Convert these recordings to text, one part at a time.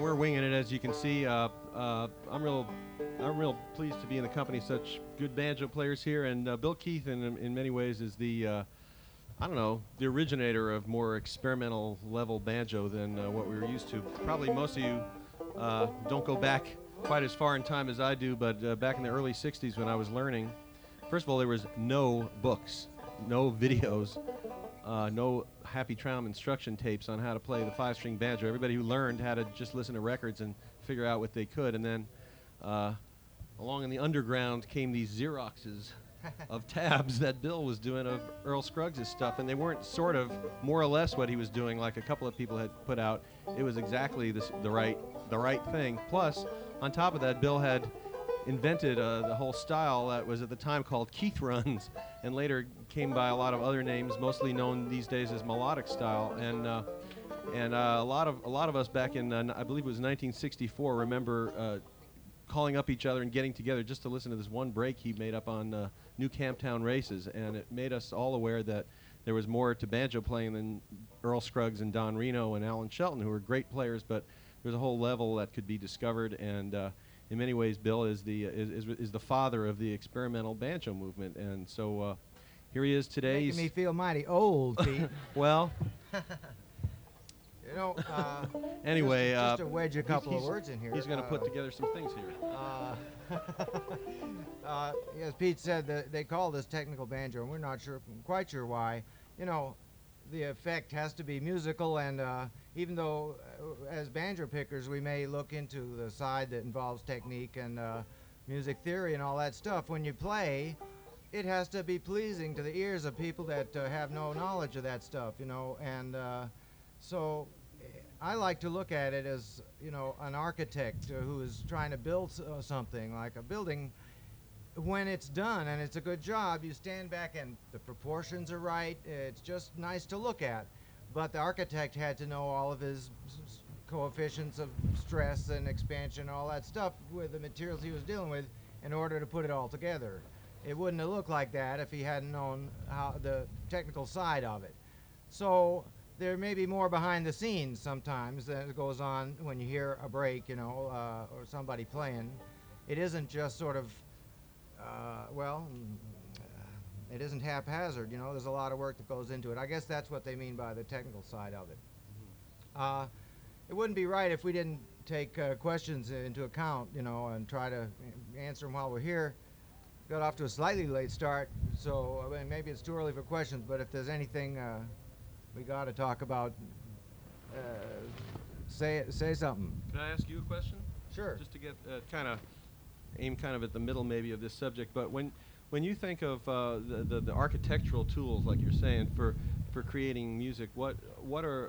we're winging it, as you can see. I'm real pleased to be in the company of such good banjo players here. And Bill Keith, in many ways, is the I don't know, the originator of more experimental level banjo than what we were used to. Probably most of you don't go back quite as far in time as I do, but back in the early '60s when I was learning, first of all, there was no books, no videos, no Happy Traum instruction tapes on how to play the five-string banjo. Everybody who learned had to just listen to records and figure out what they could. And then along in the underground came these Xeroxes of tabs that Bill was doing of Earl Scruggs' stuff, and they weren't sort of more or less what he was doing like a couple of people had put out. It was exactly the right thing. Plus, on top of that, Bill had invented the whole style that was at the time called Keith runs, and later came by a lot of other names, mostly known these days as melodic style. And a lot of us back in I believe it was 1964 remember calling up each other and getting together just to listen to this one break he made up on New Camptown Races, and it made us all aware that there was more to banjo playing than Earl Scruggs and Don Reno and Alan Shelton, who were great players, but there's a whole level that could be discovered. And in many ways, Bill is the father of the experimental banjo movement, and so here he is today. Making me feel mighty old, Pete. Well, you know. Anyway, just to wedge a couple of words in here. He's going to put together some things here. As Pete said, they call this technical banjo, and we're not quite sure why. You know, the effect has to be musical, and even though as banjo pickers we may look into the side that involves technique and music theory and all that stuff, when you play, it has to be pleasing to the ears of people that have no knowledge of that stuff, you know. And so I like to look at it as, you know, an architect who is trying to build something like a building. When it's done and it's a good job, you stand back and the proportions are right. It's just nice to look at. But the architect had to know all of his coefficients of stress and expansion, all that stuff with the materials he was dealing with in order to put it all together. It wouldn't have looked like that if he hadn't known how the technical side of it. So there may be more behind the scenes sometimes that goes on when you hear a break, you know, or somebody playing. It isn't just sort of it isn't haphazard, you know. There's a lot of work that goes into it. I guess that's what they mean by the technical side of it. Mm-hmm. It wouldn't be right if we didn't take questions into account, you know, and try to answer them while we're here. Got off to a slightly late start, so I mean, maybe it's too early for questions, but if there's anything we got to talk about, say something. Can I ask you a question? Sure. Just to get aim kind of at the middle maybe of this subject, but when you think of the architectural tools, like you're saying, for creating music, what are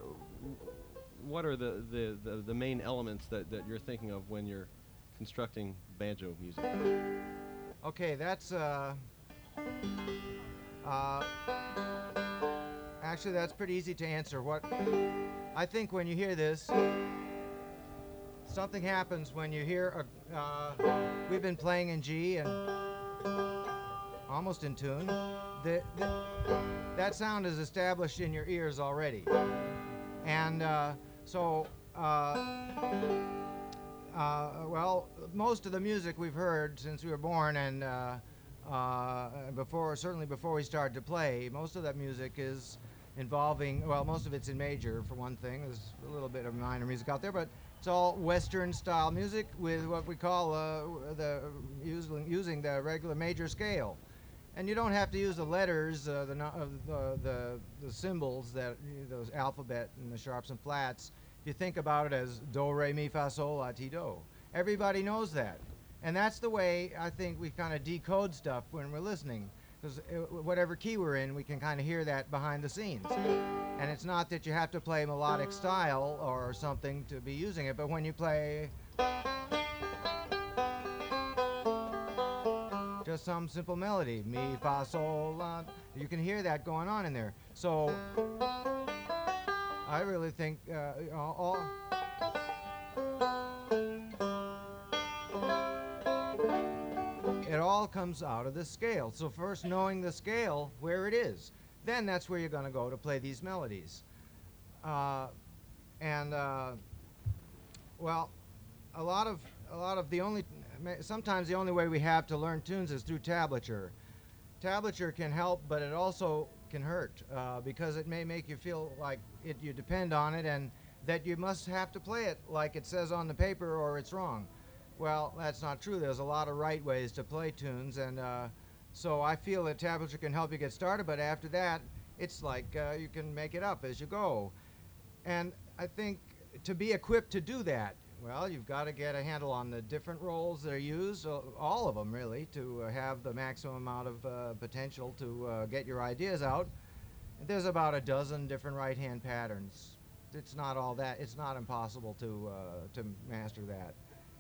the main elements that you're thinking of when you're constructing banjo music? Okay, that's actually that's pretty easy to answer. What I think when you hear this, something happens when you hear we've been playing in G and almost in tune. That sound is established in your ears already, and well, most of the music we've heard since we were born, and certainly before we started to play, most of that music is involving, well, most of it's in major for one thing. There's a little bit of minor music out there, but it's all Western style music with what we call using the regular major scale. And you don't have to use the letters, the symbols, those alphabet and the sharps and flats. You think about it as do, re, mi, fa, sol, la, ti, do. Everybody knows that. And that's the way I think we kind of decode stuff when we're listening. Because whatever key we're in, we can kind of hear that behind the scenes. And it's not that you have to play melodic style or something to be using it, but when you play just some simple melody, mi, fa, sol, la, you can hear that going on in there. So I really think it all comes out of the scale. So first knowing the scale, where it is, then that's where you're going to go to play these melodies. Well, a lot of the only sometimes the only way we have to learn tunes is through tablature. Tablature can help, but it also can hurt because it may make you feel like you depend on it and that you must have to play it like it says on the paper or it's wrong. Well, that's not true. There's a lot of right ways to play tunes, and so I feel that tablature can help you get started, but after that, it's like you can make it up as you go. And I think to be equipped to do that, well, you've got to get a handle on the different rolls that are used, all of them really, to have the maximum amount of potential to get your ideas out. There's about a dozen different right-hand patterns. It's not all that. It's not impossible to master that.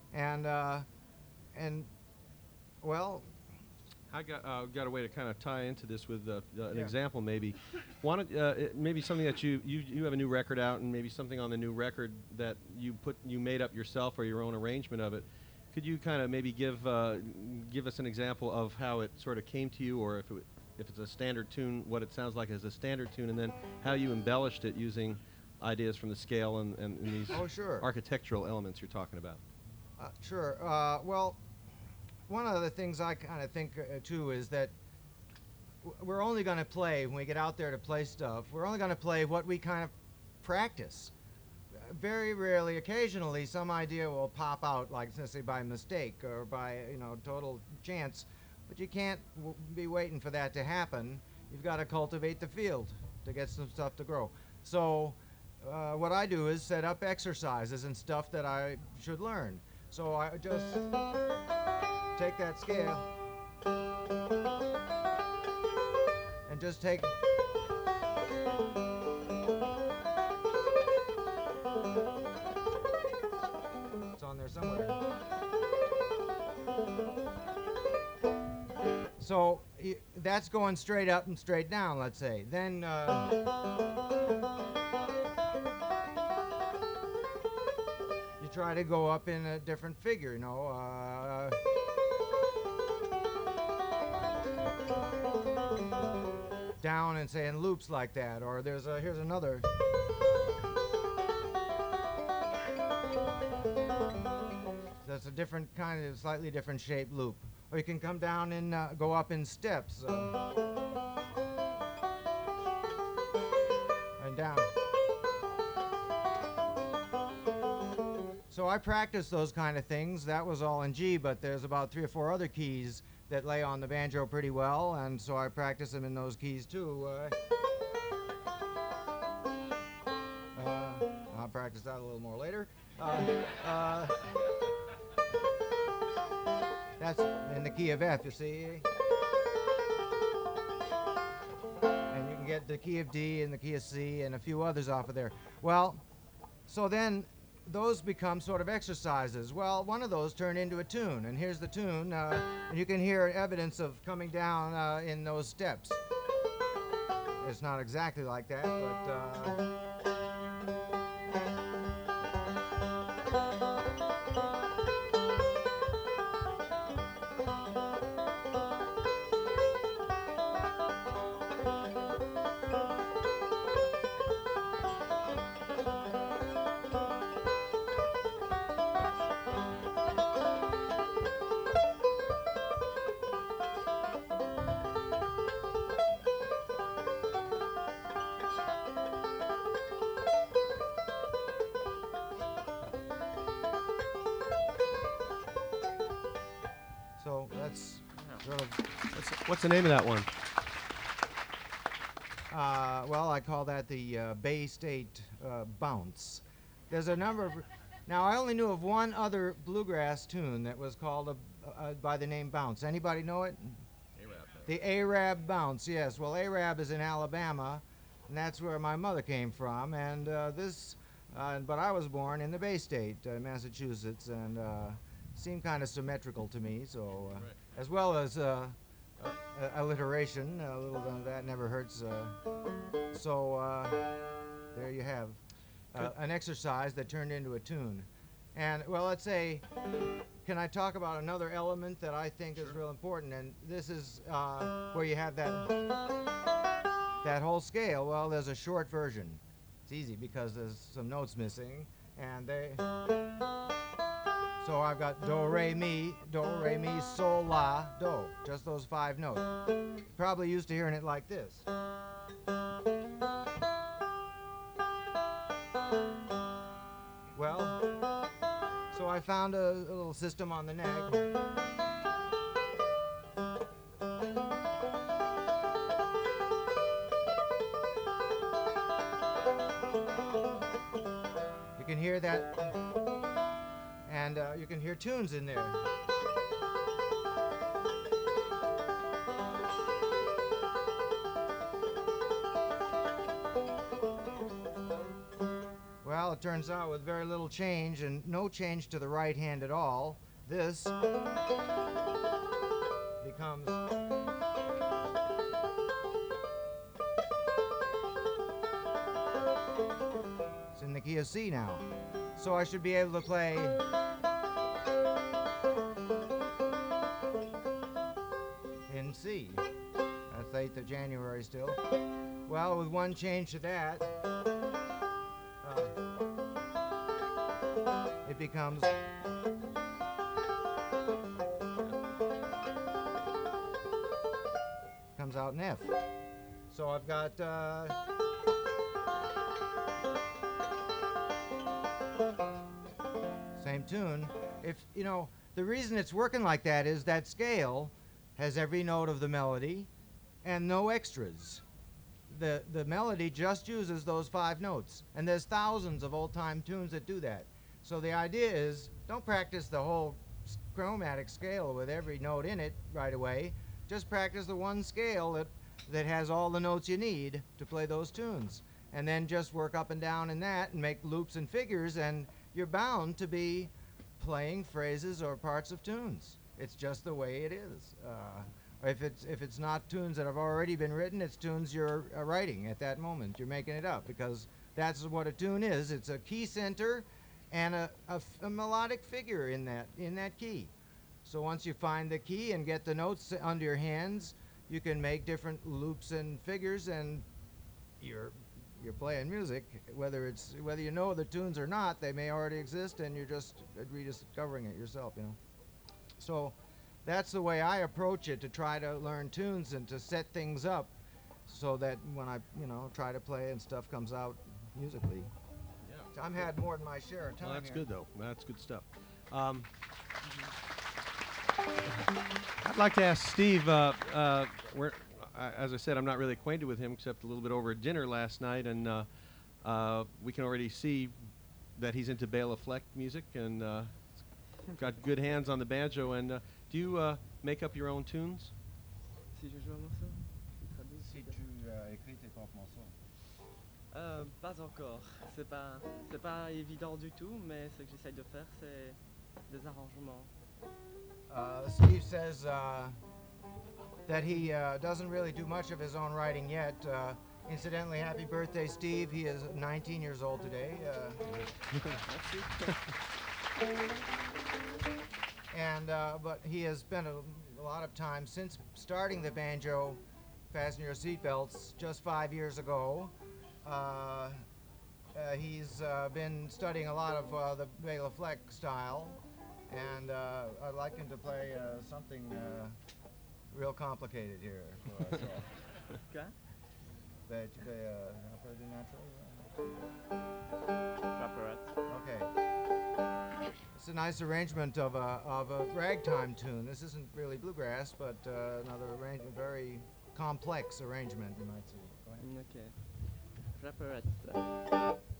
And well, I got a way to kind of tie into this with an Yeah. example, maybe. Maybe something that you have a new record out, and maybe something on the new record that you made up yourself or your own arrangement of it. Could you kind of maybe give us an example of how it sort of came to you, or if it's a standard tune, what it sounds like as a standard tune, and then how you embellished it using ideas from the scale and these Oh, sure. architectural elements you're talking about? Sure. Well, one of the things I kind of think too is that we're only going to play when we get out there to play stuff. We're only going to play what we kind of practice. Very rarely, occasionally, some idea will pop out, like let's say by mistake or by total chance. But you can't be waiting for that to happen. You've got to cultivate the field to get some stuff to grow. So what I do is set up exercises and stuff that I should learn. So I just take that scale and just take it's on there somewhere. So that's going straight up and straight down, let's say. Then you try to go up in a different figure, down and say in loops like that, or here's another. That's a different kind of slightly different shaped loop. Or you can come down and go up in steps and down. So I practiced those kind of things. That was all in G, but there's about 3 or 4 other keys that lay on the banjo pretty well, and so I practiced them in those keys too. I'll practice that a little more later. That's in the key of F, you see. And you can get the key of D and the key of C and a few others off of there. Well, so then those become sort of exercises. Well, one of those turned into a tune, and here's the tune, and you can hear evidence of coming down in those steps. It's not exactly like that, but so that's sort of. What's the name of that one? Well, I call that the Bay State Bounce. There's a number of. Now, I only knew of one other bluegrass tune that was called by the name Bounce. Anybody know it? Arab. The Arab Bounce, yes. Well, Arab is in Alabama, and that's where my mother came from. And but I was born in the Bay State, Massachusetts, and seemed kind of symmetrical to me. So, Right. as well as alliteration, a little bit of that never hurts. So there you have an exercise that turned into a tune. And well, let's say, can I talk about another element that I think is real important? And this is where you have that whole scale. Well, there's a short version. It's easy because there's some notes missing, and they. So I've got do, re, mi, sol, la, do. Just those 5 notes. Probably used to hearing it like this. Well, so I found a little system on the neck. You can hear that, and you can hear tunes in there. Well, it turns out with very little change and no change to the right hand at all, this becomes it's in the key of C now. So I should be able to play in C. That's 8th of January still. Well, with one change to that, it becomes comes out in F. So I've got same tune. If you know, the reason it's working like that is that scale has every note of the melody and no extras. The melody just uses those 5 notes, and there's thousands of old-time tunes that do that. So the idea is, don't practice the whole chromatic scale with every note in it right away. Just practice the one scale that has all the notes you need to play those tunes, and then just work up and down in that and make loops and figures, and you're bound to be playing phrases or parts of tunes. It's just the way it is. If it's not tunes that have already been written, it's tunes you're writing at that moment. You're making it up, because that's what a tune is. It's a key center and a melodic figure in that key. So once you find the key and get the notes under your hands, you can make different loops and figures, and you're playing music. Whether you know the tunes or not, they may already exist, and you're just rediscovering it yourself. So that's the way I approach it, to try to learn tunes and to set things up so that when I try to play and stuff comes out musically. Yeah. I've had more than my share of time. Well, that's here. good though. That's good stuff. I'd like to ask Steve. As I said, I'm not really acquainted with him except a little bit over dinner last night, and we can already see that he's into Bela Fleck music and got good hands on the banjo. And do you make up your own tunes? Si je joue un morceau, tu traduis? Si tu écris tes propres morceaux. Pas encore. C'est pas évident du tout, mais ce que j'essaye de faire, c'est des arrangements. Steve says that he doesn't really do much of his own writing yet. Incidentally, happy birthday, Steve. He is 19 years old today. And but he has spent a lot of time since starting the banjo. Fasten your seatbelts. Just 5 years ago, he's been studying a lot of the Bela Fleck style, and I'd like him to play something real complicated here for us. Quoi? Tu fais un peu de natural? Rapperette. Okay. It's a nice arrangement of a ragtime tune. This isn't really bluegrass, but another arrangement, very complex arrangement, you might say. Go ahead. Ok. Rapperette.